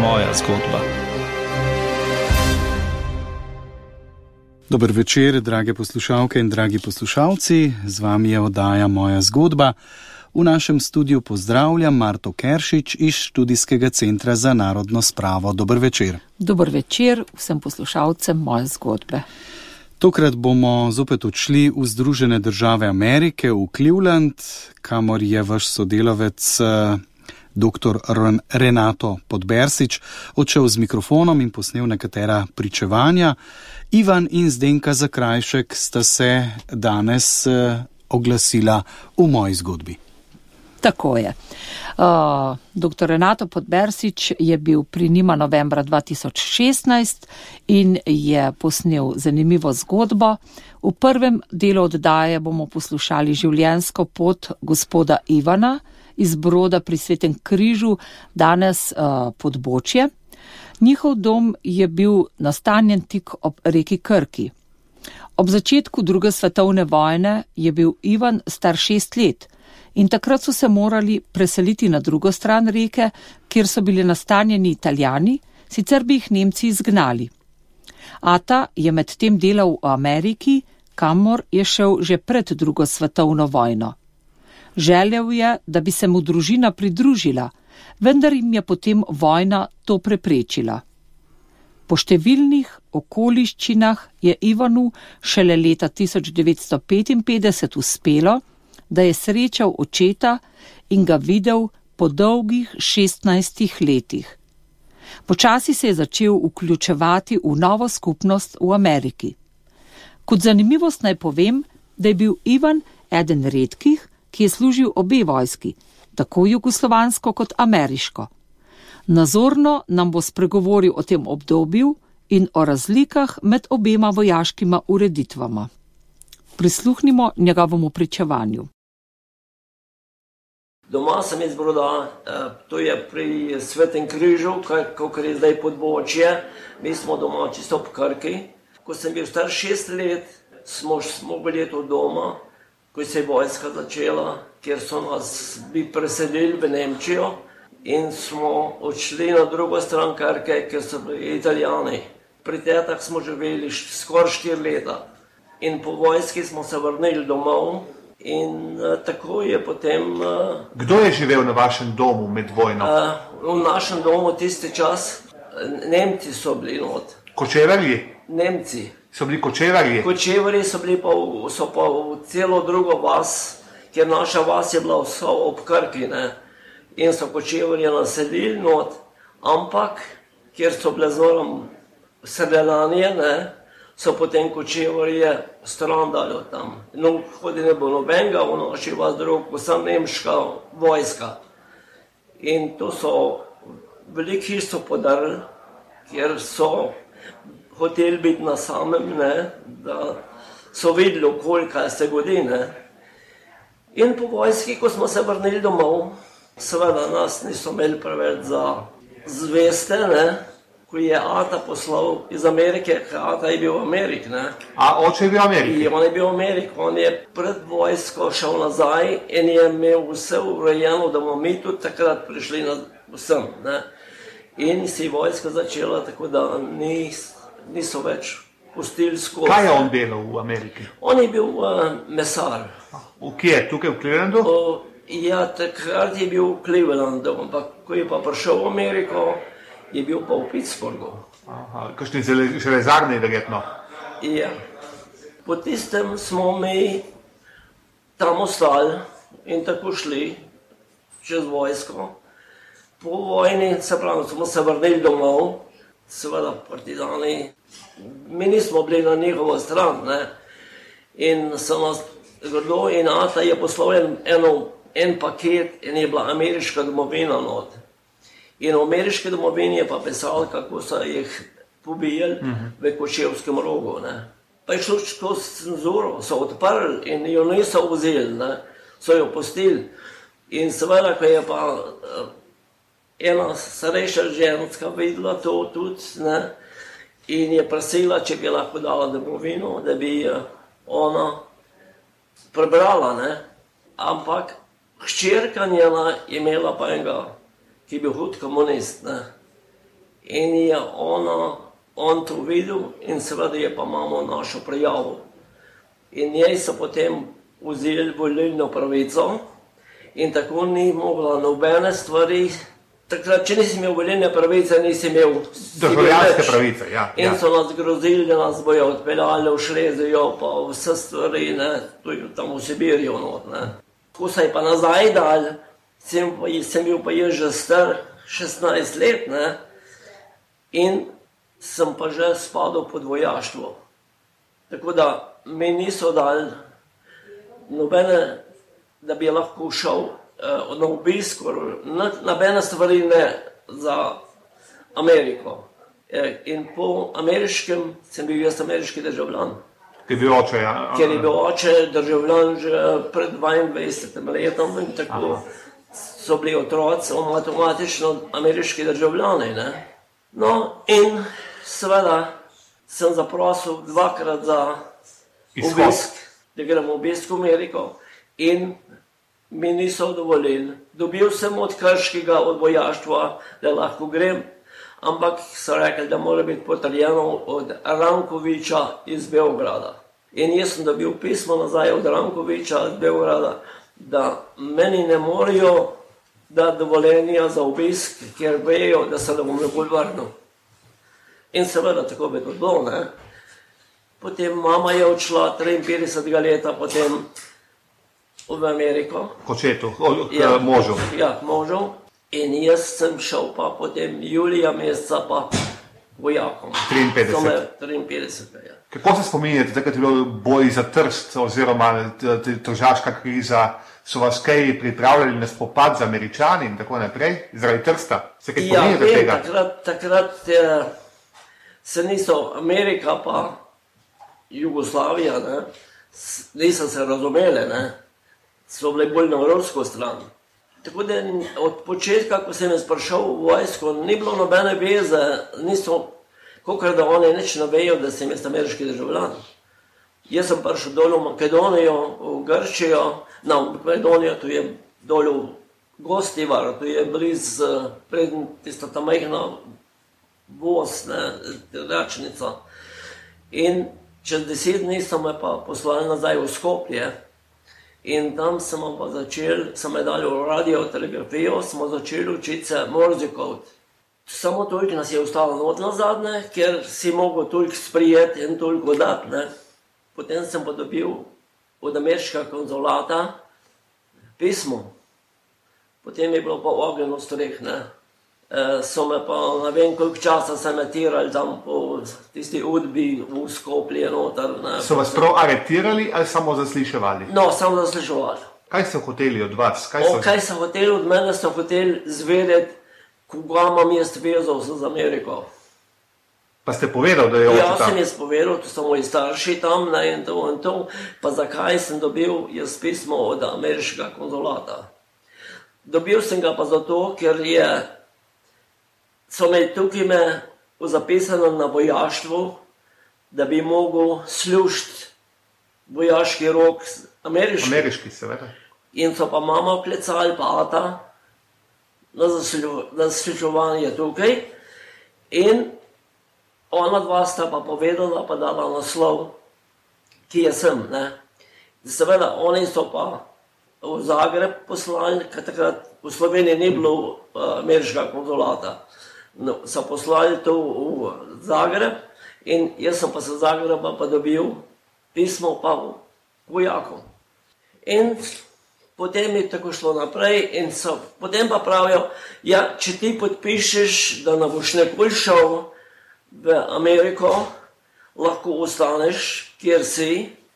Moja zgodba. Dober večer, drage poslušalke in dragi poslušalci, z vami je oddaja Moja zgodba. V našem studiu pozdravljam Marto Keršič iz Študijskega centra za narodno spravo. Dober večer. Dober večer vsem poslušalcem Moje zgodbe. Tokrat bomo zopet odšli v Združene države Amerike, v Cleveland, kamor je vaš sodelavec dr. Renato Podbersič odšel z mikrofonom in posnel nekatera pričevanja. Ivan in Zdenka Zakrajšek sta se danes oglasila v moji zgodbi. Tako je. Dr. Renato Podbersič je bil pri njima novembra 2016 in je posnel zanimivo zgodbo. V prvem delu oddaje bomo poslušali življenjsko pot gospoda Ivana iz Broda pri Svetem križu, danes Podbočje. Njihov dom je bil nastanjen tik ob reki Krki. Ob začetku druge svetovne vojne je bil Ivan star 6 let in takrat so se morali preseliti na drugo stran reke, kjer so bili nastanjeni Italijani, sicer bi jih Nemci izgnali. Ata je medtem delal v Ameriki, kamor je šel že pred drugo svetovno vojno. Želel je, da bi se mu družina pridružila, vendar jim je potem vojna to preprečila. Po številnih okoliščinah je Ivanu šele leta 1955 uspelo, da je srečal očeta in ga videl po dolgih 16 letih. Počasi se je začel vključevati v novo skupnost v Ameriki. Kot zanimivost naj povem, da je bil Ivan eden redkih, ki je služil obe vojski, tako jugoslovansko kot ameriško. Nazorno nam bo spregovoril o tem obdobju in o razlikah med obema vojaškima ureditvama. Prisluhnimo njegovemu pričevanju. Doma sem iz Broda, to je pri Svetem križu, kakor je zdaj Podbočje. Mi smo doma čisto ob Krki. Ko sem bil star 6 let, smo bili to doma, ko se je vojska začela, kjer so nas bi preselili v Nemčijo in smo odšli na drugo stran Krke, kjer so bili Italijani. Pri tetah smo živeli skoraj 4 leta in po vojski smo se vrnili domov in tako je potem... Kdo je živel na vašem domu med vojno? V našem domu tisti čas Nemci so bili not. Kočevarji? Nemci. So bili kočevarji? Kočevarji so pa v celo drugo vas, ker naša vas je bila vso ob Krki, ne? In so kočevarji naselili not, ampak kjer so bile znorom sredanije, ne? So potem kočevarje stran dali tam. No, hodi ne bo nobenega, v naši vas drugo, sem nemška vojska. In to so veliko hiš so podarili, kjer so hoteli biti na samem, ne, da so videli okoli, kaj se godi, ne. In po vojski, ko smo se vrnili domov, seveda nas niso imeli preveč za zveste, ne, ko je Ata poslal iz Amerike, ker Ata je bil v Ameriki, ne. A oče je bil v Ameriki? In on je bil v Ameriki, on je pred vojsko šel nazaj in je imel vse urejeno, da bomo mi tudi takrat prišli sem, ne. In si vojska začela, tako da niso več pustili skozi. Kaj je on delal v Ameriki? On je bil mesar. V kje? Tukaj v Clevelandu? Ja, takrat je bil v Clevelandu, ampak ko je pa prišel v Ameriko, je bil pa v Pittsburghu. Aha, kakšni železarni verjetno? Ja. Po tistem smo mi tam ostali in tako šli čez vojsko. Po vojni, se pravi, smo se vrnili domov, seveda partizani, mi nismo bili na njihovo stran, ne. In so nas grdo in Ata je poslal en paket in je bila ameriška domovina not. In v ameriški domovini je pa pisal, kako so jih pobijali v Kočevskem rogu, ne. Pa je šlo skozi cenzuro, so odprli in jo niso vzeli, ne. So jo pustili. In seveda, ko je pa ena starejša ženska videla to tudi, ne, in je prosila, če bi lahko dala domovino, da bi ona prebrala, ne. Ampak hčerka njena je imela pa enega, ki je bil hud komunist, ne. in je on to videl in seveda je pa mamo našo prijavo. In njej so potem vzeli volilno pravico in tako ni mogla nobene stvari. Takrat, če nisi imel volilne pravice, nisi imel državljanske pravice, ja. In so nas grozili, da nas bojo odpeljali v Šlezijo, pa vse stvari, ne, tudi tam v Sibirijo not, ne. Ko se je pa nazaj dal, sem bil pa jaz že star 16 let, ne, in sem pa že spadal pod vojaštvo. Tako da mi niso dali nobene, da bi lahko šel na obisk, nobene stvari ne za Ameriko. In po ameriškem sem bil jaz ameriški državljan. Ker je bil oče, ja. Ker je bil oče državljan že pred 22 letom in tako so bili otroci avtomatično ameriški državljani, ne. No, in seveda sem zaprosil dvakrat za obisk, da grem obisk v Ameriko in mi niso dovolili. Dobil sem od Krškega, od vojaštva, da lahko grem, ampak so rekli, da mora biti potrjeno od Rankoviča iz Beograda. In jaz sem dobil pismo nazaj od Rankoviča iz Beograda, da meni ne morajo dati dovoljenja za obisk, ker vejo, da se ne bom nikoli vrnil. In seveda tako bi to bilo, ne. Potem mama je odšla 53 leta potem v Ameriko. K očetu, k možu. Ja, k možu. In jaz sem šel pa potem julija meseca pa vojakom. 53. Ja. Kako se spominjate, takrat je bilo boj za Trst oziroma tržaška kriza, so vas kaj pripravljali na spopad z Američani in tako naprej, zaradi Trsta? Se kaj spominjate tega? Ja, takrat se niso Amerika pa Jugoslavija, ne, niso se razumele, ne, so bile bolj na rusko stran. Tako da od početka, ko sem jaz prišel v vojsko, ni bilo nobene veze, niso, kakor da oni nič ne vejo, da sem jaz ameriški državljan. Jaz sem prišel dol v Makedonijo, v Grčijo, na Makedonijo, to je dol v Gostivar, to je bliz pred tista ta majhna voz, ne, račnica. In čez 10 dni so me pa poslali nazaj v Skopje in tam smo pa začeli, so me dali v radiotelegrafijo, smo začeli učiti se Morse kod. Samo toliko nas je ostalo not nazadnje, ker si mogel toliko sprijeti in toliko dati, ne. Potem sem pa dobil od ameriškega konzulata pismo. Potem je bilo pa ogenj v streh, ne. So me pa, ne vem koliko časa se me tirali tam po tisti udbi v Skopje noter, ne. So vas prav aretirali ali samo zasliševali? No, samo zasliševali. Kaj so hoteli od vas? Kaj so hoteli od mene, so hoteli zvedeti, koga imam jaz vezal z Ameriko. Pa ste povedal, da je oče tam? Ja, sem jaz povedal, to so moji starši tam, ne, in to, pa zakaj sem dobil jaz pismo od ameriškega konzulata. Dobil sem ga pa zato, ker so me tukaj zapisano na vojaštvu, da bi mogel služiti vojaški rok ameriški. Ameriški, seveda. In so pa mama vklecali pa ata na zasliševanje tukaj in ona dva sta pa povedala, pa dala naslov, ki je sem, ne. Seveda, oni so pa v Zagreb poslali, ker takrat v Sloveniji ni bilo ameriškega konzulata. No, so poslali to v Zagreb in jaz sem pa se Zagreba pa dobil pismo pa vojakom. In potem je tako šlo naprej in potem pa pravijo, ja, če ti podpišeš, da ne boš nikoli šel v Ameriko, lahko ostaneš, kjer si,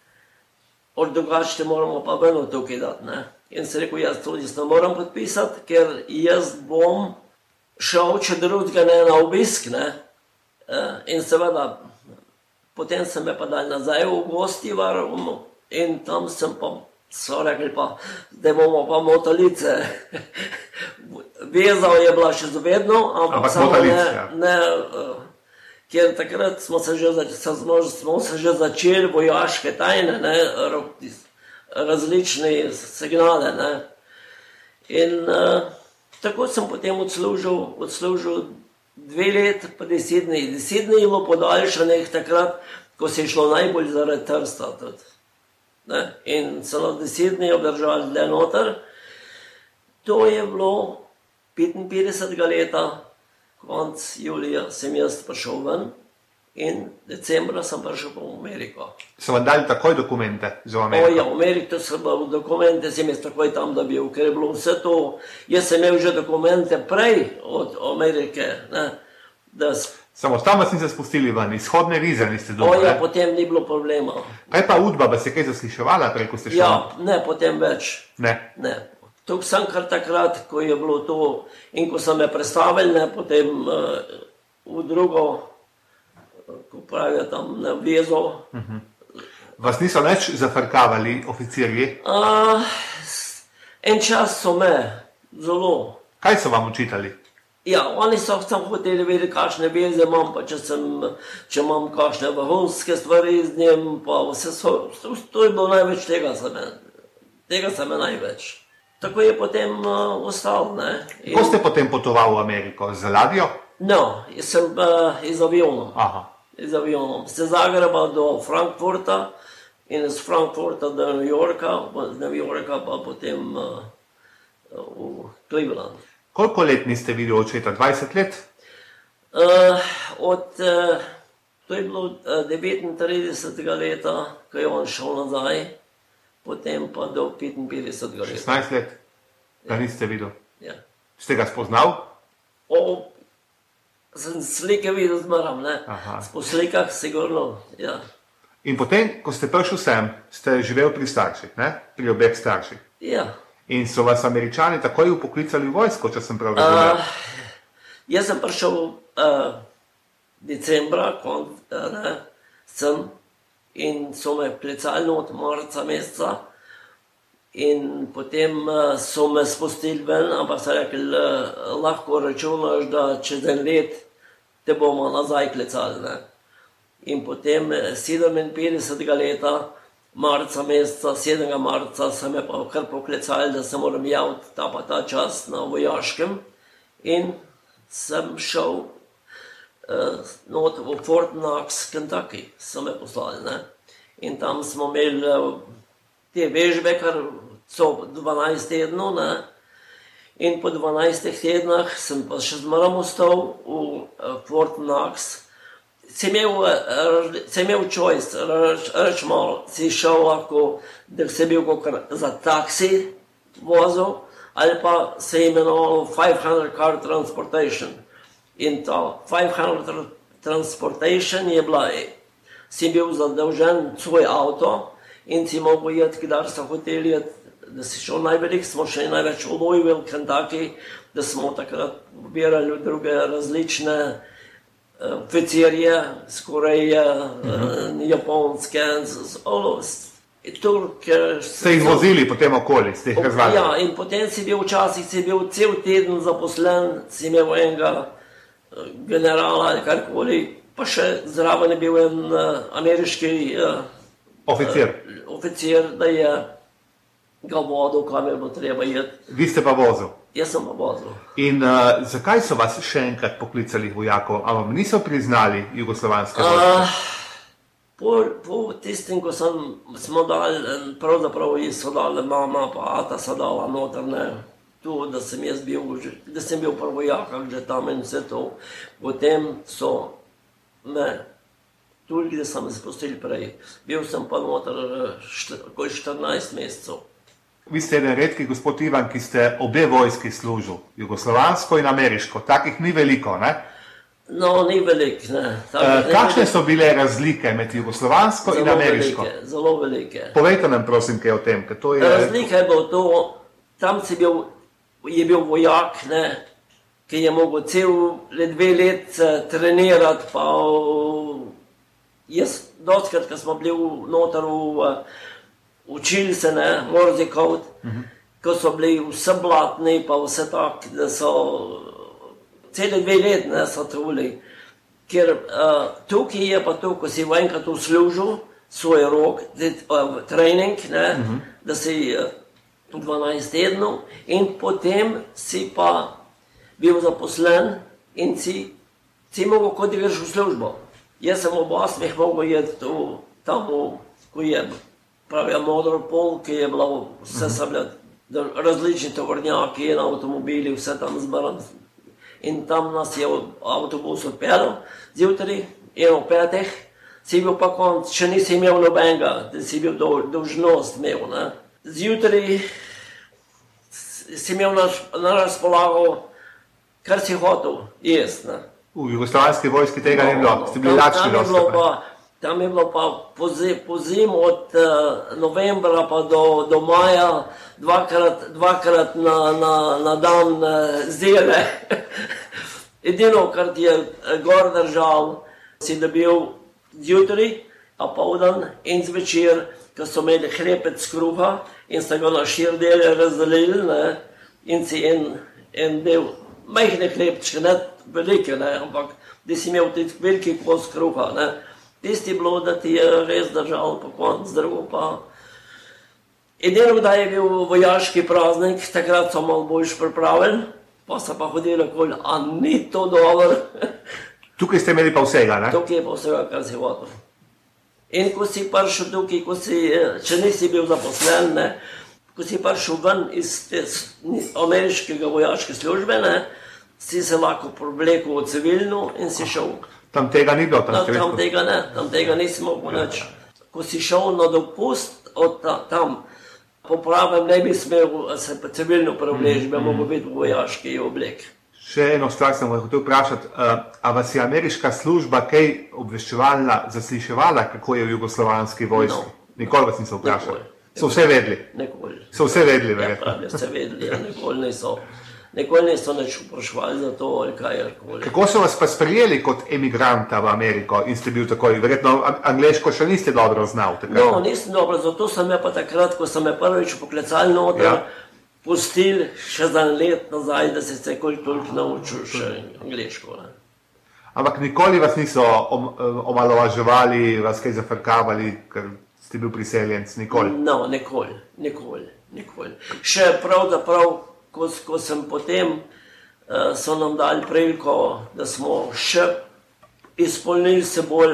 od drugače te moramo pa ven tukaj dati, ne. In sem rekel, jaz tudi ne moram podpisati, ker jaz bom šel, če drugega ne, na obisk, ne. In seveda, potem sem me pa dali nazaj v Gostivar in tam sem pa, so rekli pa, da bomo pa motalice. Vezal je bila še zavedno, ampak samo ne, ker takrat smo se že začeli vojaške tajne, ne, različne signale, ne. In tako sem potem odslužil 2 let pa 10 dni. 10 dni je bilo podaljšanih takrat, ko se je šlo najbolj zaradi Trsta tudi. Ne? In celo 10 dni obdržali dlje noter. To je bilo 55. leta, konc julija sem jaz prišel ven in decembra sem prišel po Ameriko. So vam dali takoj dokumente za Ameriko? Ja, v Ameriki so bili dokumente, sem jaz takoj tam dobil, ker je bilo vse to. Jaz sem imel že dokumente prej od Amerike. Ne, Samo tam vas niste spustili ven, izhodne vize niste dobili? Ja, potem ni bilo problema. Kaj pa UDBA, vas je kaj zasliševala prej, ko ste šli? Ja, ne, potem več. Ne? Ne. Tukaj sem kar takrat, ko je bilo to in ko so me predstavili, ne, potem v drugo, ko pravijo tam na vezo. Vas niso več zafrkavali oficirji? En čas so me, zelo. Kaj so vam učitali? Ja, oni so samo hoteli vedeti, kakšne veze imam, pa če imam kakšne vrhunske stvari z njim, pa vse so, to je bilo največ tega se me največ. Tako je potem ostal, ne. Ko ste potem potovali v Ameriko? Z ladjo? No, jaz sem iz avionom. Aha. Iz avionom. Z Zagreba do Frankfurta in iz Frankfurta do New Yorka, z New Yorka pa potem v Cleveland. Koliko let niste videli očeta? 20 let? To je bilo 39. leta, ko je on šel nazaj, potem pa do 55. leta. 16 let? Da niste videli? Ja. Ste ga spoznal? Sem slike videl zmeram, ne? Po slikah sigurno, ja. In potem, ko ste prišel sem, ste živel pri starših, ne? Pri obeh starših. Ja. In so vas Američani takoj upoklicali v vojsko, če sem prav razumel? Jaz sem prišel decembra, sem in so me klicali od marca meseca in potem so me spustili ven, ampak so rekli, lahko računaš, da čez en let te bomo nazaj klicali, ne. In potem 57. leta, marca meseca, 7. marca, so me pa kar poklicali, da se moram javiti ta pa ta čas na vojaškem in sem šel v Fort Knox, Kentucky, so me poslali, ne. In tam smo imeli te vežbe, kar so 12 tednov, ne. In po 12 tednah sem pa še zmerom ostal v Fort Knox. Si imel choice, rečemo, si šel lahko, da si bil za taksi vozil, ali pa se je imenoval 500 car transportation. In to 500 transportation je bila, si bil zadolžen svoj avto in si mogel jeti, kdaj so hoteli jeti, da si šel najvelik, smo šli največ v Louisville, Kentucky, da smo takrat pobirali druge različne oficirje, skoraj japonske, Turke. Ste jih vozili potem okoli, ste jih razvali? Ja, in potem si bil včasih, si bil cel teden zaposlen, si imel enega generala ali karkoli, pa še zraven je bil en ameriški oficir, da je ga vodil, kam je bilo treba jeti. Vi ste pa vozil? Jaz sem pa vozil. In zakaj so vas še enkrat poklicali vojakov? A vam niso priznali jugoslovanske vojske? Po tistim, ko smo dali, pravzaprav so dali mama pa ata so dala noter, ne, tu, da sem jaz bil, da sem bil pri vojakah že tam in vse to. Potem so me, tudi da so me spustili prej, bil sem pa noter 14 mesecev. Vi ste eden redki gospod Ivan, ki ste obe vojski služil, jugoslovansko in ameriško. Takih ni veliko, ne? No, ni velik, ne. Kakšne so bile razlike med jugoslovansko in ameriško? Zelo velike. Povejte nam, prosim, kaj o tem, ker to je... Razlika je bilo to, tam je bil vojak, ne, ki je mogel cel 2 let trenirati, pa jaz dostkrat, ko smo bili noter učili se, ne, Morse code, ko so bili vse blatni, pa vse tak, da so cele 2 let, ne, so truli. Ker tukaj je pa to, ko si enkrat uslužil svoj rok, trening, ne, da si 12 tednov in potem si pa bil zaposlen in si si mogel, ko ti greš v službo. Jaz sem ob 8 mogel jeti tam, ko je pravi Modropol, ki je bilo vse sem različni tovornjaki in avtomobili, vse tam zbran. In tam nas je avtobus odpeljal zjutraj in ob 5. si bil pa konc, če nisi imel nobenega, da si bil dolžnost imel. Ne. Zjutraj si imel na razpolago, kar si hotel jesti. V jugoslovanski vojski tega ni bilo, ste bili lačni dosti. Tam je bilo pa po zimu od novembra pa do maja dvakrat na dan zdele. Edino, kar ti je gor držal, si dobil zjutraj, a poldan in zvečer, ko so imeli hlepec kruha in so ga na 4 dele razdelili, ne, in si en del, majhne hlepčke, ne velike, ne, ampak da si imel tudi veliki kos kruha. Ne. Tisti bilo, da ti je res držal po konc, drugo pa. Edino, kdaj je bil vojaški praznik, takrat so malo boljš pripravili, pa so pa hodili okoli, a ni to dobro. Tukaj ste imeli pa vsega, ne? Tukaj je pa vsega, kar si hotel. In ko si prišel tukaj, če nisi bil zaposlen, ne, ko si prišel ven iz ameriškega vojaške službe, ne, si se lahko prevlekel v civilno in si šel. Tam tega ni bilo? Tam tega nisi mogel nič. Ko si šel na dopust od tam, po pravem ne bi smel se civilno prevleči, bi mogel biti v vojaški oblek. Še eno stvar sem hotel vprašati, a vas je ameriška služba kaj obveščevalna, zasliševala, kako je v jugoslovanski vojski? No. Nikoli vas niso vprašali? So vse vedeli? Nikoli. So vse vedeli, verjetno? Ja, vse vedeli, nikoli niso. Nikoli niso nič vprašali za to ali kajerkoli. Kako so vas pa sprejeli kot emigranta v Ameriko in ste bil takoj? Verjetno angleško še niste dobro znal takrat? No, nisem dobro, zato sem me pa takrat, ko sem me prvič poklicali noter, pustil še za let nazaj, da se toliko naučil še angleško. Ne. Ampak nikoli vas niso omalovaževali, vas kaj zafrkavali, ker ste bil priseljenc, nikoli? No, nikoli. Še pravzaprav, ko sem potem, so nam dali priliko, da smo še izpolnili se bolj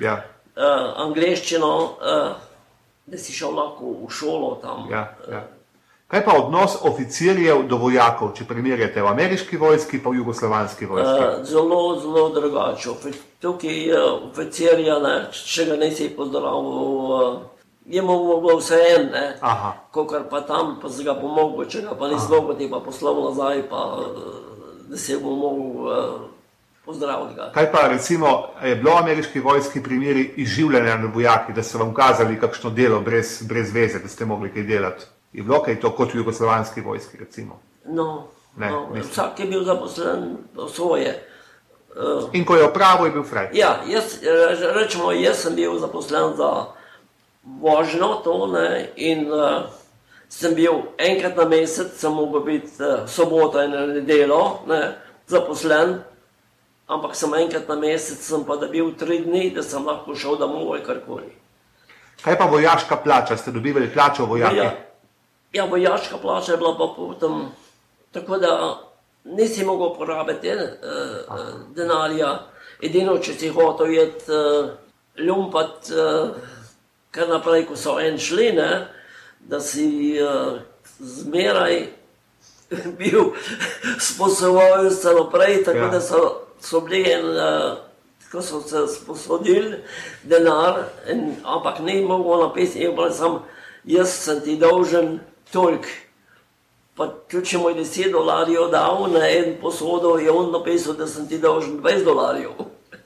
angleščino, da si šel lahko v šolo tam. Kaj pa odnos oficirjev do vojakov, če primerjate v ameriški vojski pa v jugoslovanski vojski? Zelo, zelo drugače. Tukaj oficirja, če ga nisi pozdravil, je mogel vse en, kakor pa tam, pa si ga pomogel, če ga pa nisi mogel, ti pa poslal nazaj, pa da si bo mogel pozdraviti ga. Kaj pa recimo, je bilo v ameriški vojski primeri izživljanja na vojaki, da so vam kazali kakšno delo brez veze, da ste mogli kaj delati? Je bilo kaj to kot v jugoslovanski vojski, recimo? No, vsak je bil zaposlen svoje. In ko je opravil, je bil fraj? Ja, rečemo, jaz sem bil zaposlen za vožnjo to, in sem bil enkrat na mesec, sem mogel biti sobota in nedeljo zaposlen, ampak sem enkrat na mesec, sem pa dobil 3 dni, da sem lahko šel domov ali karkoli. Kaj pa vojaška plača? Ste dobivali plačo vojaki? Ja, vojaška plača je bila pa potem, tako da nisi mogel porabiti denarja. Edino, če si hotel jeti lumpat, kar naprej, ko so šli, da si zmeraj bil sposobovalec naprej, tako da so bili tako so se sposodili denar, ampak ni mogel napisati, jaz sem ti dolžen toliko. Pa tudi če mu je $10 dal na en posodo, je on napisal, da sem ti dolžen $20.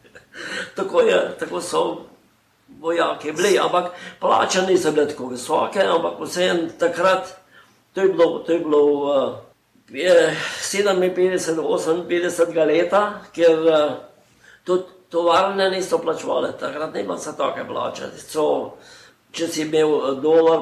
Tako so vojaki bili, ampak plače niso bile tako visoke, ampak vseeno takrat, to je bilo 57-58 leta, ker tudi tovarne niso plačevale, takrat nima se take plače. Če si imel $1,5,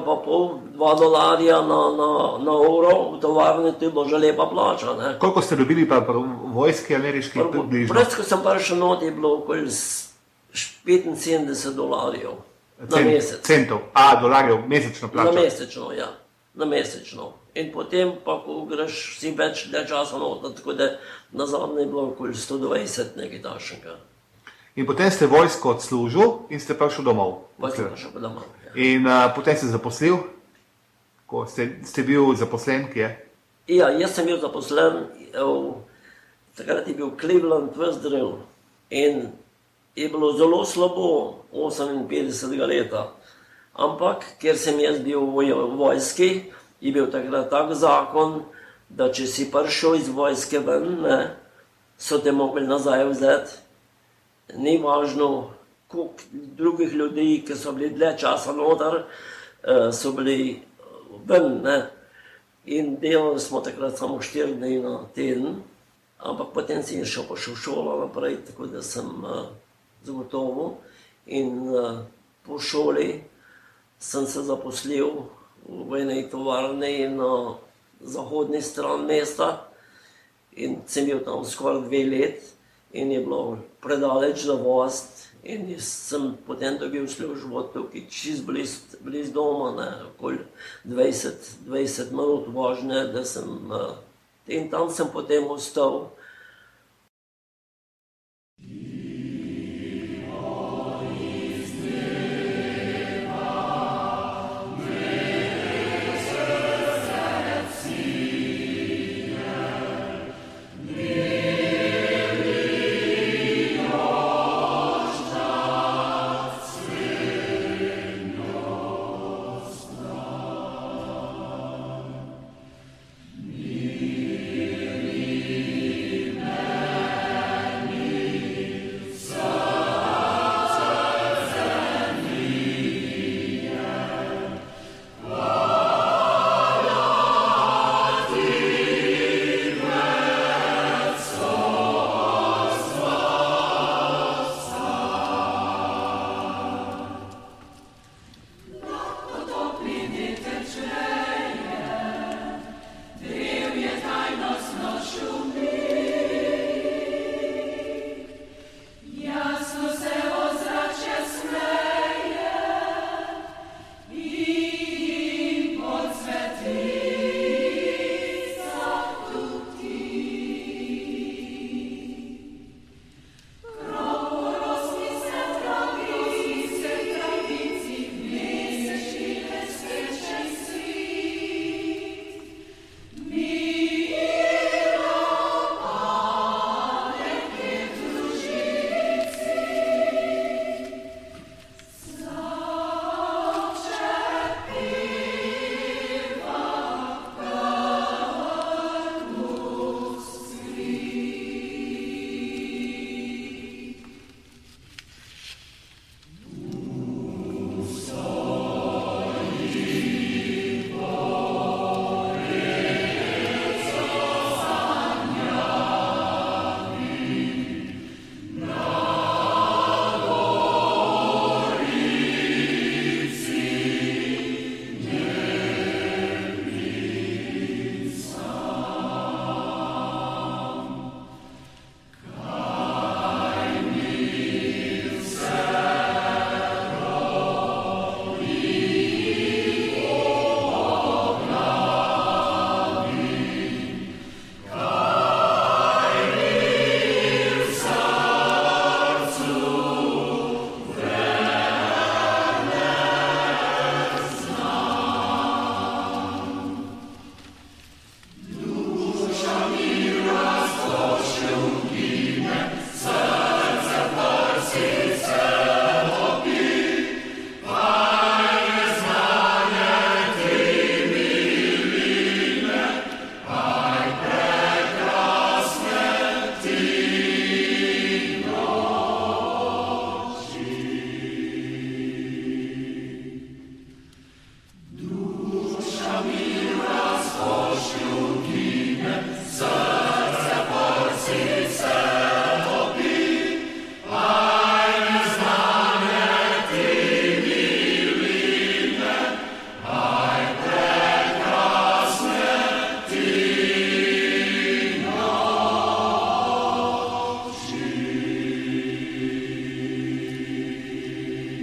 $2 na uro, v tovarni ti je bilo že lepa plača. Koliko ste dobili pa v vojski ameriški približno? Prvič, ko sem prišel not, je bilo okoli $75 na mesec. Centov? Dolarjev, mesečno plačo? Na mesečno. In potem pa, ko greš si več časa noter, tako da nazadnje je bilo okoli 120 nekaj tašnega. In potem ste vojsko odslužil in ste prišel domov. Prišel domov, ja. In potem ste zaposlil? Ko ste bil zaposlen, kje? Ja, jaz sem bil zaposlen, takrat je bil Cleveland West Drill in je bilo zelo slabo 58. leta. Ampak, ker sem jaz bil v vojski, je bil takrat tak zakon, da če si prišel iz vojske ven, ne, so te mogli nazaj vzeti. Ni važno, koliko drugih ljudi, ki so bili dlje časa noter, so bili ven, ne. In delali smo takrat samo 4 dni na teden, ampak potem si šel pa še v šolo naprej, tako da sem zagotovil. In po šoli sem se zaposlil v enej tovarni na zahodni stran mesta in sem bil tam skoraj 2 let in je bilo predaleč za vozt in sem potem dobil službo tukaj čist bliz doma, ne, okoli 20 minut vožnje, da sem in tam sem potem ostal.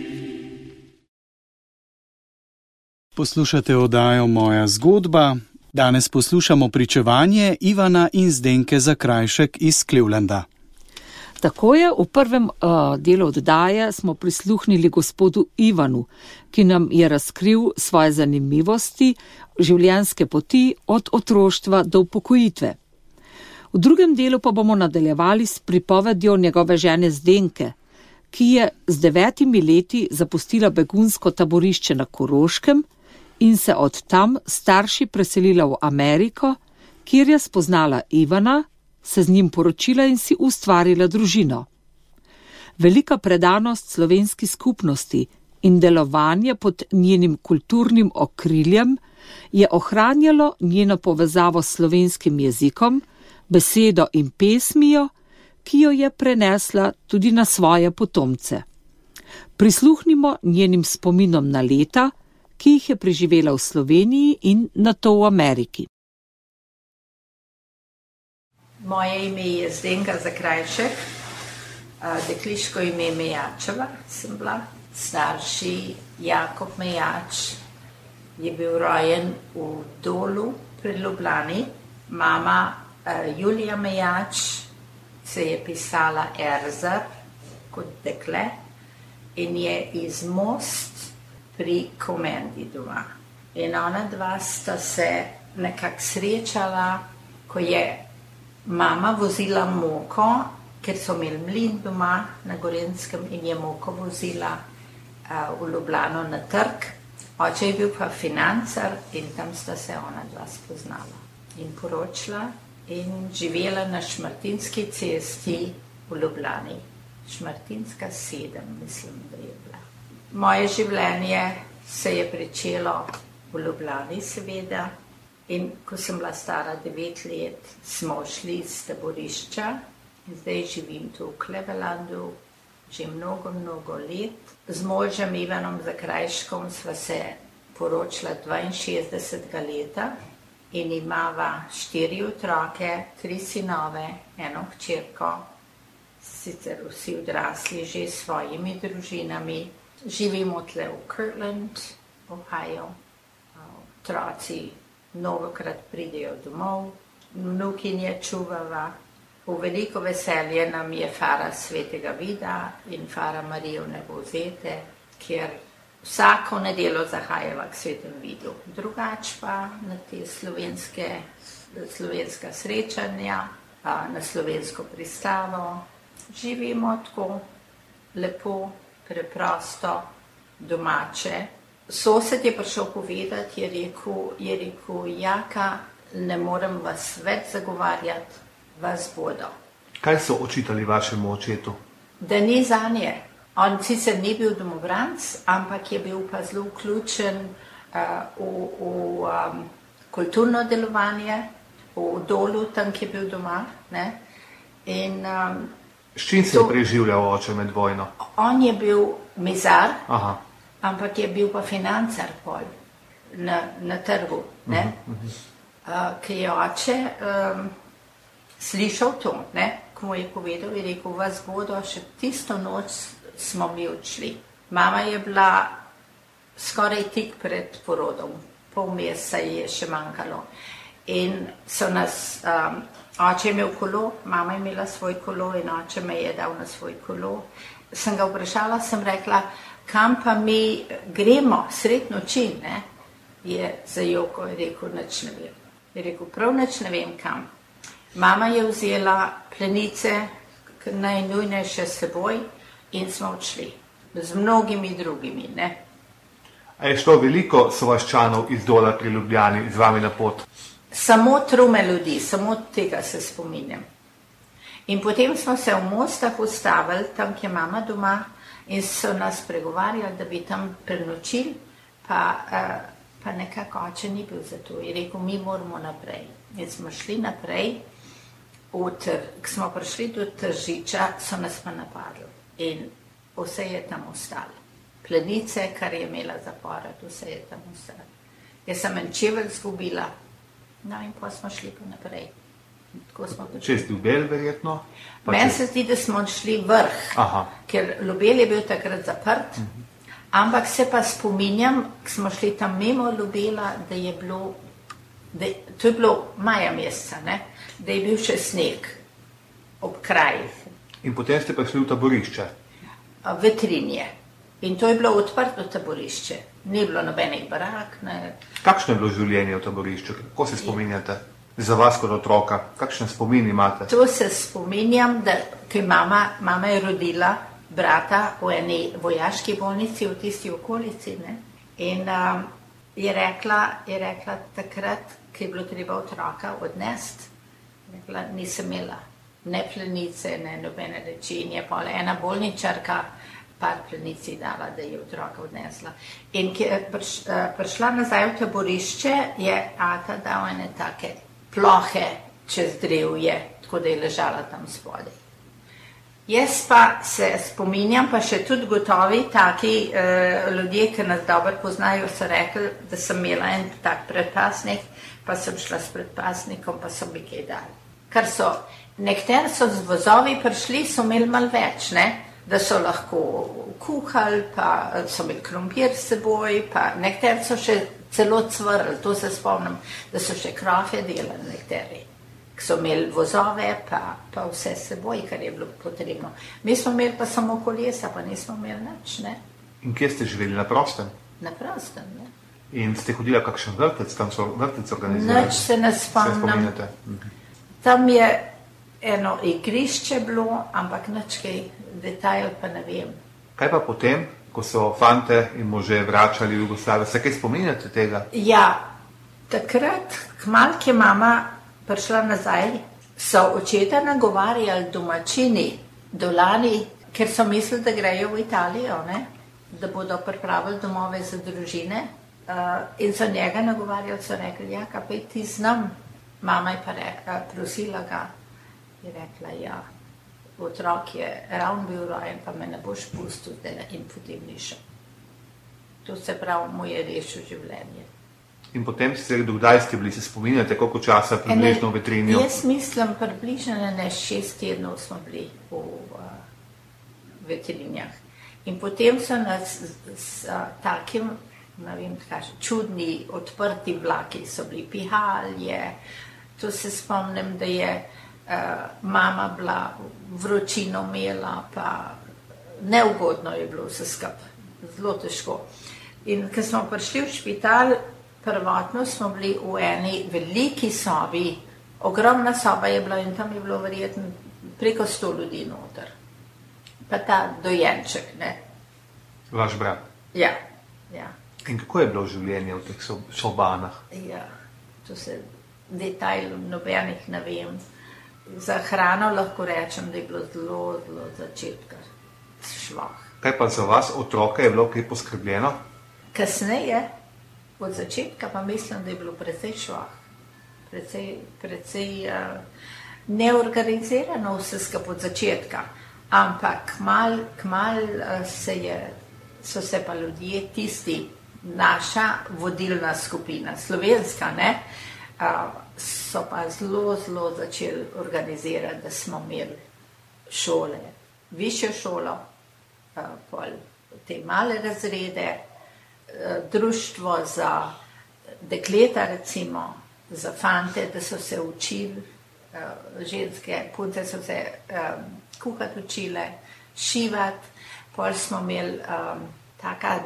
Poslušate oddajo Moja zgodba. Danes poslušamo pričevanje Ivana in Zdenke Zakrajšek iz Clevelanda. Tako je, v prvem delu oddaje smo prisluhnili gospodu Ivanu, ki nam je razkril svoje zanimivosti, življenjske poti od otroštva do upokojitve. V drugem delu pa bomo nadaljevali s pripovedjo njegove žene Zdenke, ki je z 9 leti zapustila begunsko taborišče na Koroškem in se od tam starši preselila v Ameriko, kjer je spoznala Ivana, se z njim poročila in si ustvarila družino. Velika predanost slovenski skupnosti in delovanje pod njenim kulturnim okriljem je ohranjalo njeno povezavo s slovenskim jezikom, besedo in pesmijo, ki jo je prenesla tudi na svoje potomce. Prisluhnimo njenim spominom na leta, ki jih je preživela v Sloveniji in nato v Ameriki. Moje ime je Zdenka Zakrajšek, dekliško ime Mejačeva sem bila. Starši Jakob Mejač je bil rojen v Dolu pri Ljubljani. Mama Julija Mejač se je pisala Erzar kot dekle in je iz Most pri Komendi doma. In ona dva sta se nekako srečala, ko je mama vozila moko, ker so imeli mlin doma na Gorenjskem in je moko vozila v Ljubljano na trg. Oče je bil pa financer in tam sta se ona dva spoznala in poročila in živela na Šmartinski cesti v Ljubljani. Šmartinska 7, mislim, da je bila. Moje življenje se je pričelo v Ljubljani, seveda. In ko sem bila stara 9 let, smo šli iz taborišča in zdaj živim tu v Clevelandu že mnogo let. Z možem Ivanom Zakrajškom sva se poročila 62. leta in imava 4 otroke, 3 sinove, 1 hčerko, sicer vsi odrasli že s svojimi družinami. Živimo tle v Kirtland, Ohio, otroci mnogokrat pridejo domov, vnukinje čuvava. V veliko veselje nam je fara Svetega Vida in fara Marijo Nebovzete, kjer vsako nedeljo zahajava k Svetem Vidu. Drugač pa na te slovenska srečanja, na slovensko pristavo. Živimo tako lepo, preprosto, domače. Sosed je prišel povedati, je rekel, Jaka, ne morem vas več zagovarjati, vas bodo. Kaj so očitali vašemu očetu? Da ni zanje. On sicer ni bil domobranc, ampak je bil pa zelo vključen v kulturno delovanje, v Dolu, tam, ki je bil doma. Ne? In, s čim se je preživljal oče med vojno? On je bil mizar. Aha. Ampak je bil pa financer pol na trgu, ne? Ki je oče slišal to, ne? Ko mu je povedal, je rekel, vas bodo, še tisto noč smo mi odšli. Mama je bila skoraj tik pred porodom, pol meseca je še manjkalo. In so nas, oče je imel kolo, mama je imela svoj kolo in oče me je dal na svoj kolo. Sem ga vprašala, sem rekla, kam pa mi gremo sred noči, ne? Je zajokal, je rekel, nič ne vem. Je rekel, prav nič ne vem kam. Mama je vzela plenice, najnujnejše s seboj in smo odšli. Z mnogimi drugimi, ne? A je šlo veliko sovaščanov iz Dola pri Ljubljani z vami na pot? Samo trume ljudi, samo tega se spominjam. In potem smo se v Mostah ustavili, tam, kjer je mama doma, in so nas pregovarjali, da bi tam prenočili, pa nekako oče ni bil za to. Je rekel, mi moramo naprej. In smo šli naprej, ko smo prišli do Tržiča, so nas pa napadli. In vse je tam ostalo. Plenice, kar je imela zapored, vse je tam ostalo. Jaz sem en čevelj zgubila, no in pa smo šli pa naprej. Čez Ljubelj verjetno? Meni se zdi, da smo šli vrh, ker Ljubelj je bil takrat zaprt, ampak se pa spominjam, ko smo šli tam mimo Ljubela, da je bilo to je bilo maja meseca, ne? Da je bil še sneg ob krajih. In potem ste prišli v taborišče. V Trinje. In to je bilo odprto taborišče. Ni bilo nobenih barak. Ne. Kakšno je bilo življenje v taborišču? Kako se spominjate? Za vas kot otroka. Kakšne spomini imate? To se spominjam, da ko mama je rodila brata v eni vojaški bolnici v tisti okolici. Ne? In je rekla takrat, ko je bilo treba otroka odnesti, rekla, nisem imela ne plenice, ne nobene reči. In je pa ena bolničarka par plenici dala, da je otroka odnesla. In ko je prišla nazaj v taborišče, je ata dal ene take plohe čez drevje, tako da je ležala tam spodaj. Jaz pa se spominjam, pa še tudi gotovi taki ljudje, ki nas dobro poznajo, so rekli, da sem imela en tak predpasnik, pa sem šla s predpasnikom, pa so mi kaj dali. Ker so, nekateri so z vozovi prišli, so imeli malo več, ne? Da so lahko kuhali, pa so imeli krompir s seboj, pa nekateri so še celo cvrli, to se spomnim, da so še krofe delali nekateri, ki so imeli vozove, pa vse s seboj, kar je bilo potrebno. Mi smo imeli pa samo kolesa, pa nismo imeli nič, ne? In kje ste živeli, na prostem? Na prostem, ne. In ste hodila kakšen vrtec, tam so vrtec organizirali? Nič se ne spomnim. Tam je eno igrišče bilo, ampak nič kaj detajl pa ne vem. Kaj pa potem, ko so fante in može vračali v Jugoslavijo, se kaj spominjate tega? Ja, takrat, kmalu, ko je mama prišla nazaj, so očeta nagovarjali domačini Dolani, ker so mislili, da grejo v Italijo, ne? Da bodo pripravili domove za družine, in so njega nagovarjali, so rekli, ja, kaj pa ti znam? Mama je pa rekla, prosila ga, je rekla, ja, otrok je ravno bil rojen, pa me ne boš pustil, in potem ni šel. To se pravi, mu je rešil življenje. In potem kdaj ste bili, se spominjate, koliko časa približno v Vetrinju? Jaz mislim, približno 6 tednov smo bili v Vetrinjah. In potem so nas s takim, ne vem, čudni, odprti vlaki so bili, pihalje. To se spomnim, da je mama bila vročino imela, pa neugodno je bilo vse skupaj, zelo težko. In ko smo prišli v špital, prvotno smo bili v eni veliki sobi, ogromna soba je bila in tam je bilo verjetno preko 100 ljudi noter. Pa ta dojenček, ne. Vaš brat? Ja, ja. In kako je bilo življenje v teh sobanah? Ja, to se detajlov nobenih ne vem. Za hrano lahko rečem, da je bilo zelo, zelo začetka švah. Kaj pa za vas, otroka, je bilo kaj poskrbljeno? Kasneje, od začetka pa mislim, da je bilo precej švah. Precej neorganizirano vse skupaj od začetka. Ampak kmal so se pa ljudje, tisti, naša vodilna skupina, slovenska, ne, so pa zelo, zelo začeli organizirati, da smo imeli šole, višjo šolo, pol te male razrede, društvo za dekleta recimo, za fante, da so se učili, ženske, punce so se kuhati učile, šivati, pol smo imeli taka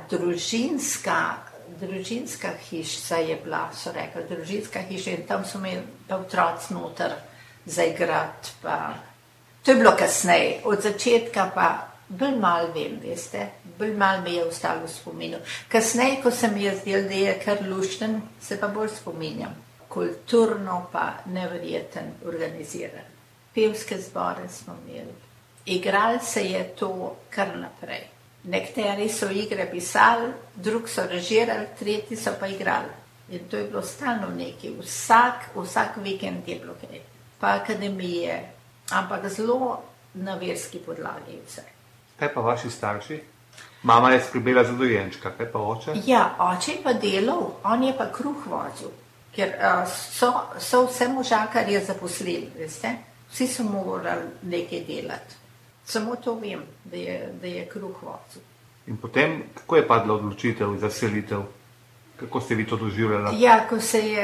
družinska hiša je bila, so rekli, družinska hiša in tam so imeli pa otroci noter za igrati, pa to je bilo kasneje, od začetka pa bolj malo vem, veste, bolj malo mi je ostalo v spominu. Kasneje, ko se mi je zdel, da je kar lušten, se pa bolj spominjam. Kulturno pa neverjeten organiziran. Pevske zbore smo imeli. Igrali se je to kar naprej. Nekateri so igre pisali, drugi so režirali, tretji so pa igrali. In to je bilo stalno nekaj. Vsak vikend je bilo kaj. Pa akademije, ampak zelo na verski podlagi vse. Kaj pa vaši starši? Mama je skrbela za dojenčka, kaj pa oče? Ja, oče je pa delal, on je pa kruh vozil, ker so vse možakarje zaposlili, veste? Vsi so morali nekaj delati. Samo to vem, da je kruh vozil. In potem, kako je padla odločitev za selitev? Kako ste vi to doživljali? Ja,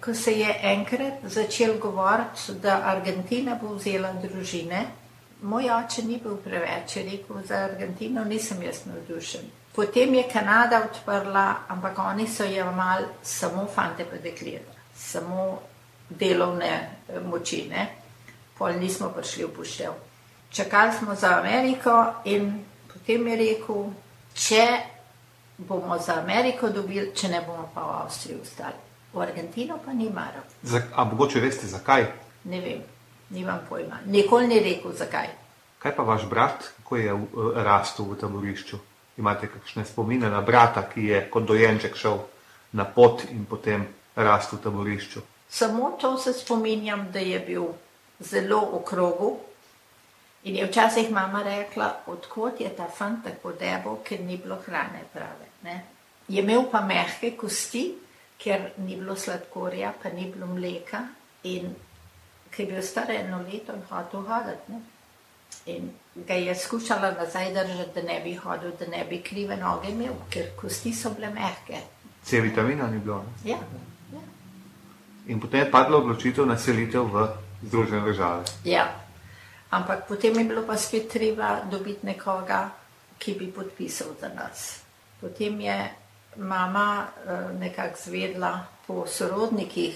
ko se je enkrat začel govoriti, da Argentina bo vzela družine, moj oče ni bil preveč, je rekel, za Argentino nisem jaz navdušen. Potem je Kanada odprla, ampak oni so jemali samo fante pa dekleta, samo delovne moči, ne. Pol nismo prišli v poštev. Čakali smo za Ameriko in potem je rekel, če bomo za Ameriko dobili, če ne bomo pa v Avstriji ostali. V Argentino pa ni maral. A mogoče veste zakaj? Ne vem, nimam pojma. Nikoli ni rekel zakaj. Kaj pa vaš brat, kako je rastel v taborišču? Imate kakšne spomine na brata, ki je kot dojenček šel na pot in potem rastel v taborišču? Samo to se spominjam, da je bil zelo v krogu in je včasih mama rekla, odkot je ta fant tako debel, ker ni bilo hrane prave. Ne? Je imel pa mehke kosti, ker ni bilo sladkorja, pa ni bilo mleka in ker je bil star 1 leto in hotel hoditi. In ga je skušala nazaj držati, da ne bi hodil, da ne bi krive noge imel, ker kosti so bile mehke. C vitamina ni bilo? Ja. In potem je padla odločitev na selitev v Združene države. Ja, ampak potem je bilo pa spet treba dobiti nekoga, ki bi podpisal za nas. Potem je mama nekako zvedla po sorodnikih,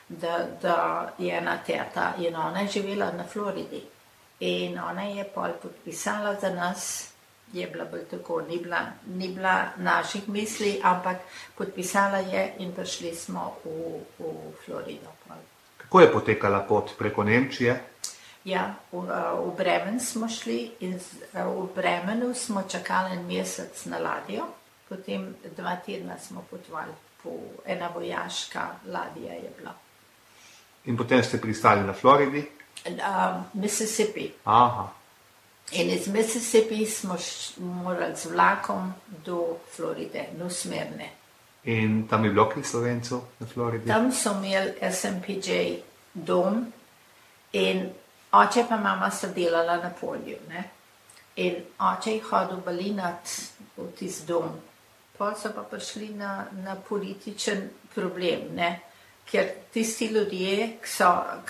da je ena teta in ona je živela na Floridi. In ona je pol podpisala za nas, je bila bolj tako, ni bila naših misli, ampak podpisala je in prišli smo v Florido. Kako je potekala pot preko Nemčije? Ja, v Bremen smo šli in v Bremenu smo čakali 1 mesec na ladjo, potem 2 tedna smo potovali, ena vojaška ladja je bila. In potem ste pristali na Floridi? Mississippi. Aha. In iz Mississippi smo morali z vlakom do Floride, nosmerne. In tam je bilo kaj Slovencev na Floridi? Tam so imeli SMPJ dom in oče pa mama sta delala na polju. Ne? In oče je hodil balinat v tisti dom. Potem so pa prišli na političen problem, ne? Ker tisti ljudje, ki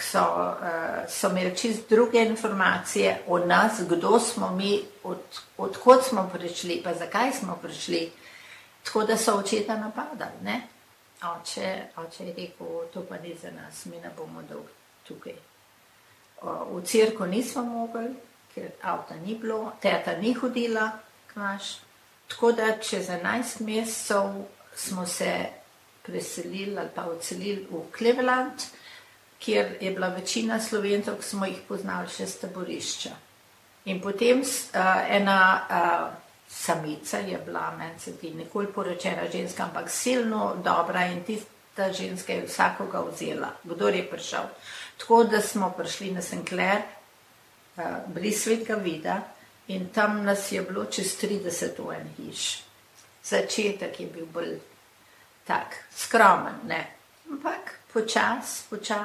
so imeli čist druge informacije o nas, kdo smo mi, odkot smo prišli, pa zakaj smo prišli, tako da so očeta napadali. Ne? Oče je rekel, to pa ni za nas, mi ne bomo dolgo tukaj. V cerkev nismo mogli, ker avta ni bilo, teta ni hodila k naš. Tako da čez 11 mesecev smo se preselili ali pa odselili v Cleveland, kjer je bila večina Slovencev, ki smo jih poznali še z taborišča. In potem ena samica je bila, meni se ti nikoli poročena ženska, ampak silno dobra in tista ženska je vsakoga vzela, kdor je prišel. Tako da smo prišli na St. Clair, blizu Svetega Vida in tam nas je bilo čez 30 v en hiš. Začetek je bil bolj tak, skromen, ne. Ampak počas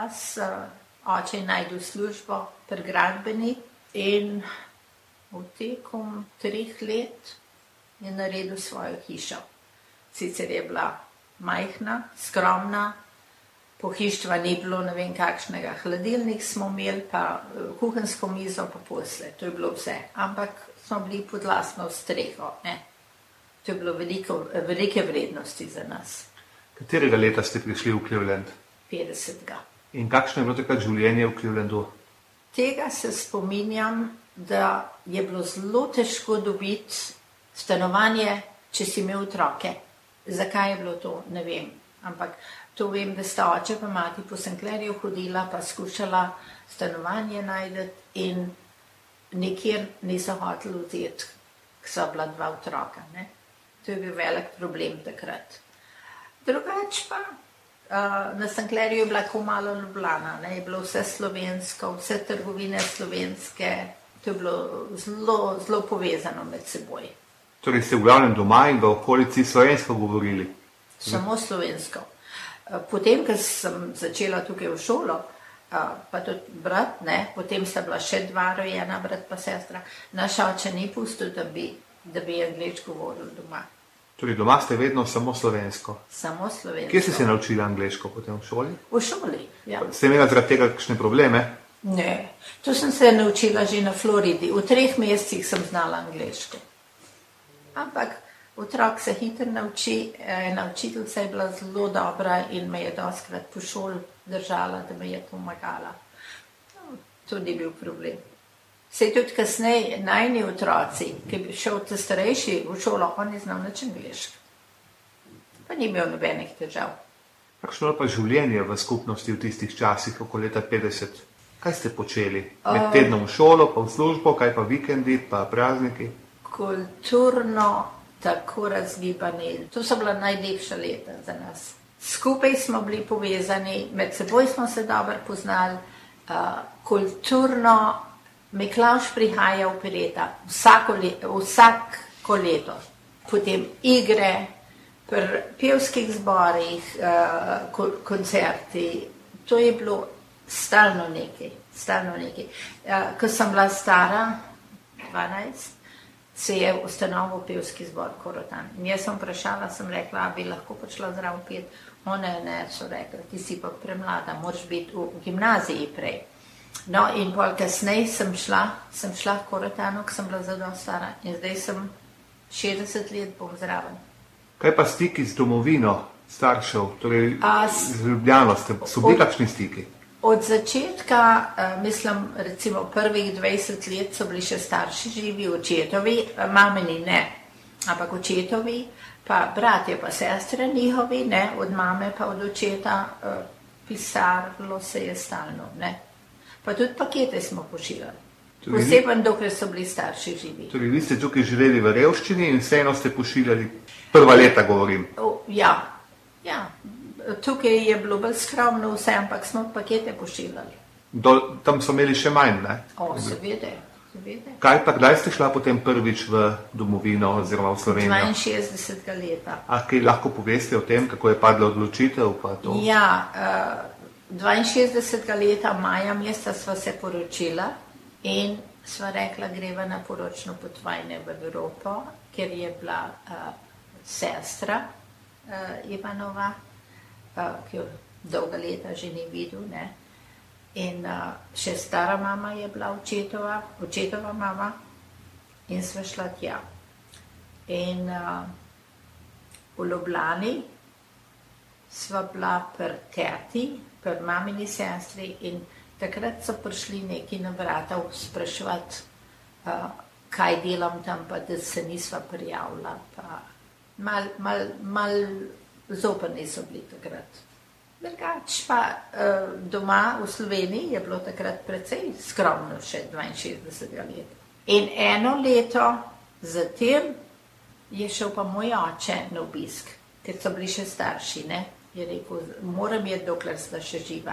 oče je najdel službo pri gradbeni in v tekom 3 let je naredil svojo hišo. Sicer je bila majhna, skromna, pohištva ni bilo, ne vem kakšnega, hladilnik smo imeli, pa kuhinjsko mizo, pa posle, to je bilo vse. Ampak smo bili pod lastno streho, ne. To je bilo velike vrednosti za nas. Katerega leta ste prišli v Cleveland? 50. In kakšno je bilo takrat življenje v Clevelandu? Tega se spominjam, da je bilo zelo težko dobiti stanovanje, če si imel otroke. Zakaj je bilo to, ne vem. Ampak to vem, da sta oče pa mati po St. Clairju hodila, pa skušala stanovanje najti in nikjer niso hoteli vzeti, ko so bila 2 otroka. Ne? To je bil velik problem takrat. Drugače pa, na St. Clairju je bila tako malo Ljubljana, ne? Je bilo vse slovensko, vse trgovine slovenske, to je bilo zelo, zelo povezano med seboj. Torej ste v glavnem doma in v okolici slovensko govorili? Samo slovensko. Potem, ko sem začela tukaj v šolo, pa tudi brat, ne? Potem sta bila še 2 rojena, brat pa sestra, naš oče ni pustil, da bi angleško govoril doma. Torej, doma ste vedno samo slovensko. Samo slovensko. Kje ste se naučili angleško potem v šoli? V šoli, ja. Ste imeli zaradi tega kakšne probleme? Ne, to sem se naučila že na Floridi. V 3 mesecih sem znala angleško. Ampak otrok se hitro nauči, ena učiteljica je bila zelo dobra in me je dostikrat po šoli držala, da me je pomagala. To ni bil problem. Sej tudi kasneje najni otroci, ki bi šel te starejši v šolo, on je znal nič angleško. Pa ni imel nobenih težav. Kakšno je pa življenje v skupnosti v tistih časih, okoli leta 50? Kaj ste počeli? Med tednom v šolo, pa v službo, kaj pa vikendi, pa prazniki? Kulturno tako razgibani. To so bila najlepša leta za nas. Skupaj smo bili povezani, med seboj smo se dobro poznali, kulturno. Miklavž prihaja v Pireta vsako leto. Potem igre, pri pevskih zborih, koncerti. To je bilo stalno nekaj. Ko sem bila stara, 12, se je ustanovil pevski zbor Korotan. In jaz sem vprašala, sem rekla, bi lahko prišla zraven pet. One ne, so rekla, ti si pa premlada, moraš biti v gimnaziji prej. No, in pol kasneje sem šla v Korotanu, ko sem bila zelo stara. In zdaj sem 60 let bom zraven. Kaj pa stiki z domovino staršev, torej z Ljubljano, so bili kakšni stiki? Od začetka, mislim, recimo prvih 20 let so bili še starši živi, očetovi, mamini ne, ampak očetovi, pa bratje pa sestre njihovi, ne, od mame pa od očeta, pisarlo se je stalno, ne. Pa tudi pakete smo pošiljali. Poseben, dokler so bili starši živi. Torej, vi ste tukaj živeli v revščini in vseeno ste pošiljali prva leta, govorim. Ja. Tukaj je bilo bolj skromno vse, ampak smo pakete pošiljali. Tam so imeli še manj, ne? Seveda. Kdaj ste šla potem prvič v domovino oziroma v Slovenijo? 62. leta. Kaj lahko poveste o tem, kako je padla odločitev? Pa to? Ja, 62. leta maja meseca sva se poročila in sva rekla, greva na poročno potovanje v Evropo, ker je bila sestra Ivanova, ki jo dolga leta že ni videl, ne. In še stara mama je bila očetova mama in sva šla tja. In v Ljubljani sva bila pri teti, pri mamini sestri in takrat so prišli neki na vrata spraševati, kaj delam tam, pa da se nisva prijavila. Mal zoprni so bili takrat. Drugač pa doma v Sloveniji je bilo takrat precej skromno še 62. leta. In eno leto zatem je šel pa moj oče na obisk, ker so bili še starši, ne. Je rekel, moram jeti, dokler sta še živa.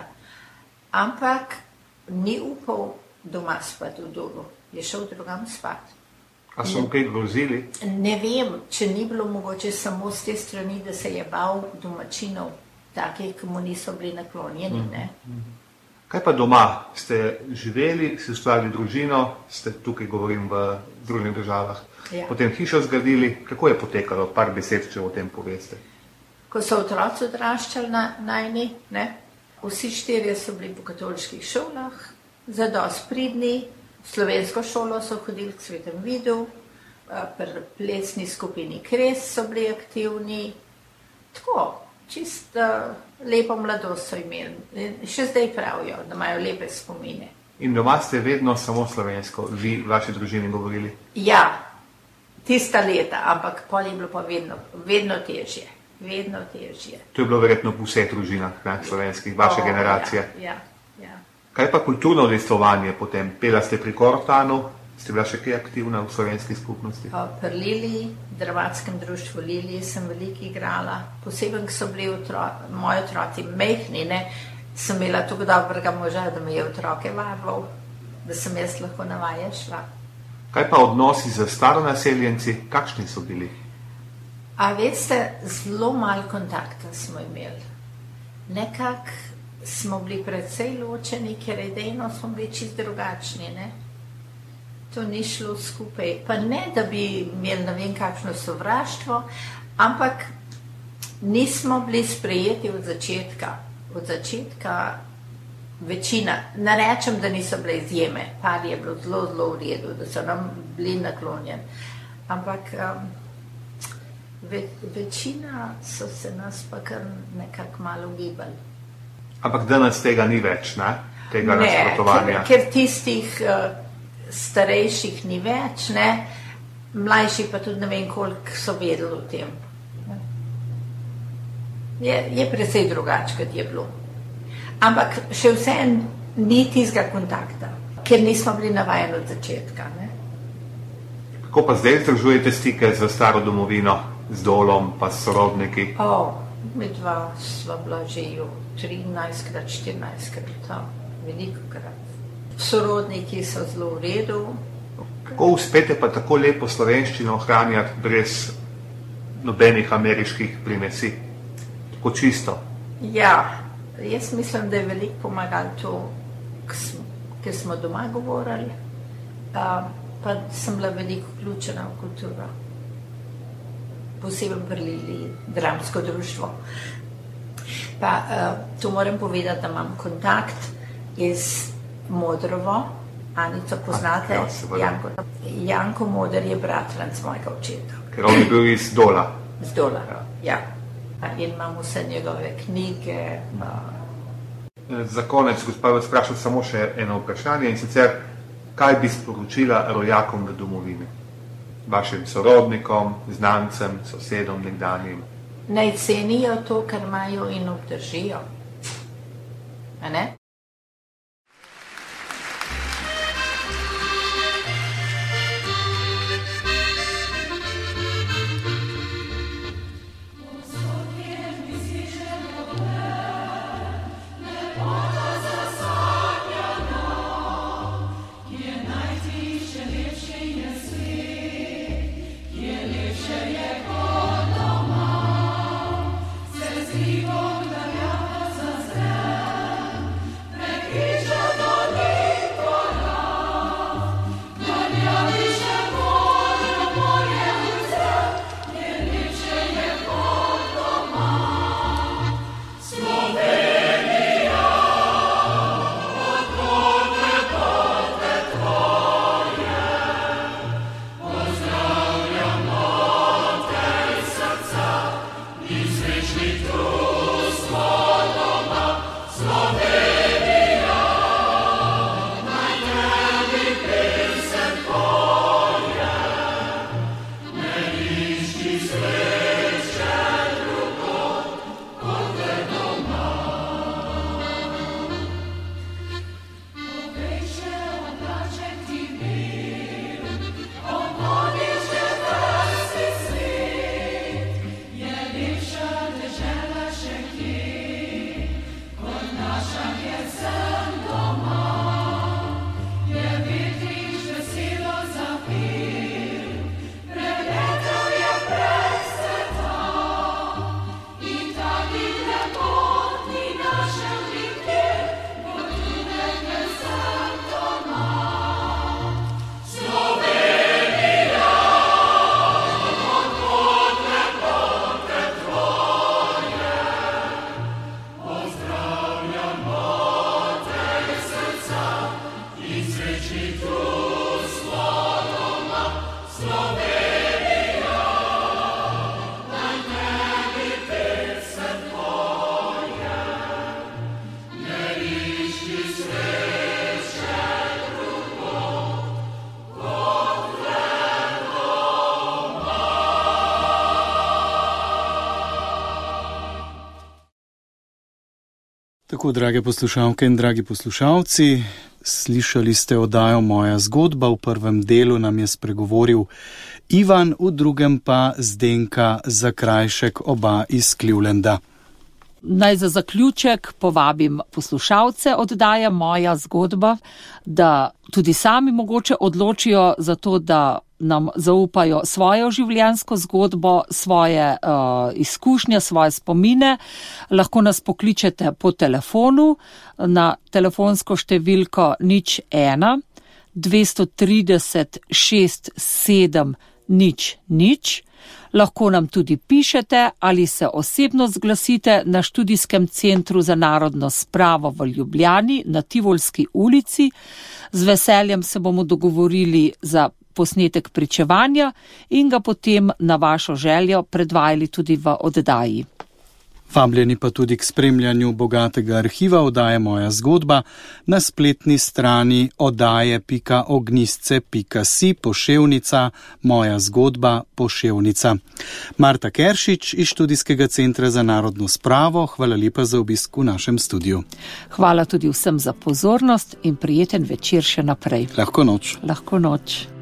Ampak ni upal doma spati v domu, je šel drugam spati. A so kaj grozili? Ne vem, če ni bilo mogoče samo z te strani, da se je bal domačinov, takih, ki mu niso bili naklonjeni, ne. Kaj pa doma? Ste živeli, si ustvarili družino, ste tukaj, govorim, v Združenih državah, potem hišo zgradili. Kako je potekalo? Par besed, če o tem poveste. Ko so otroci odraščali najni, ne, vsi 4 so bili po katoliških šolah, zadosti pridni, v slovensko šolo so hodili k Svetem Vidu, pri plesni skupini Kres so bili aktivni, tako, čisto lepo mladost so imeli. Še zdaj pravijo, da imajo lepe spomine. In doma ste vedno samo slovensko, vi, vaši družini govorili? Ja, tista leta, ampak pol je bilo pa vedno težje. Vedno težje. To je bilo verjetno v vseh družinah, ne, slovenskih, vaše generacije. Ja. Kaj pa kulturno udejstvovanje potem? Pela ste pri Korotanu, ste bila še kaj aktivna v slovenski skupnosti? Pri Lili, Dramatskem društvu Lili sem veliko igrala, posebej, ko so bili moji otroci mehni, ne, sem imela tako dobrega moža, da me je otroke varoval, da sem jaz lahko na vaje šla. Kaj pa odnosi z staronaseljenci, kakšni so bili? A veste, zelo malo kontakta smo imeli. Nekako smo bili precej ločeni, ker idejno smo bili čisto drugačni, ne. To ni šlo skupaj. Pa ne, da bi imeli ne vem kakšno sovraštvo, Ampak nismo bili sprejeti od začetka. Od začetka večina, ne rečem, da niso bile izjeme, par je bilo zelo, zelo v redu, da so nam bili naklonjeni. Ampak večina so se nas pa kar nekako malo ugibali. Ampak danes tega ni več, ne? Tega nasprotovanja. Ker tistih starejših ni več, ne? Mlajši pa tudi ne vem, koliko so vedeli o tem. Je precej drugače, kot je bilo. Ampak še vseeno ni tistega kontakta, ker nismo bili navajeni od začetka. Ne? Kako pa zdaj združujete stike z staro domovino, z Dolom, pa s sorodniki? Mi dva sva bila že 13-krat, 14-krat, velikokrat. Sorodniki so zelo v redu. Kako uspete pa tako lepo slovenščino ohranjati brez nobenih ameriških primesi? Tako čisto? Ja, jaz mislim, da je veliko pomagalo to, ker smo doma govorili, pa sem bila veliko vključena v kulturo. Posebej pri dramsko društvo. Pa tu moram povedati, da imam kontakt iz Modrovo. Anico poznate? Janko Moder je bratranec mojega očeta. Ker on je bil iz Dola. Z Dola, ja. In imam vse njegove knjige. Za konec, gospa, vas vprašam samo še eno vprašanje, in sicer, kaj bi sporočila rojakom v domovini? Vašim sorodnikom, znancem, sosedom, nekdanjim? Naj cenijo to, kar imajo in obdržijo. A ne? Tako, drage poslušalke in dragi poslušalci, slišali ste oddajo Moja zgodba. V prvem delu nam je spregovoril Ivan, v drugem pa Zdenka Zakrajšek, oba iz Clevelanda. Naj za zaključek povabim poslušalce oddaje Moja zgodba, da tudi sami mogoče odločijo za to, da nam zaupajo svojo življenjsko zgodbo, svoje izkušnje, svoje spomine. Lahko nas pokličete po telefonu na telefonsko številko 01 230 67 nič. Lahko nam tudi pišete ali se osebno zglasite na Študijskem centru za narodno spravo v Ljubljani na Tivolski ulici. Z veseljem se bomo dogovorili za posnetek pričevanja in ga potem na vašo željo predvajali tudi v oddaji. Vabljeni pa tudi k spremljanju bogatega arhiva oddaje Moja zgodba na spletni strani oddaje.ognjisce.si /Moja zgodba /. Marta Keršič iz Študijskega centra za narodno spravo, hvala lepa za obisk v našem studiu. Hvala tudi vsem za pozornost in prijeten večer še naprej. Lahko noč. Lahko noč.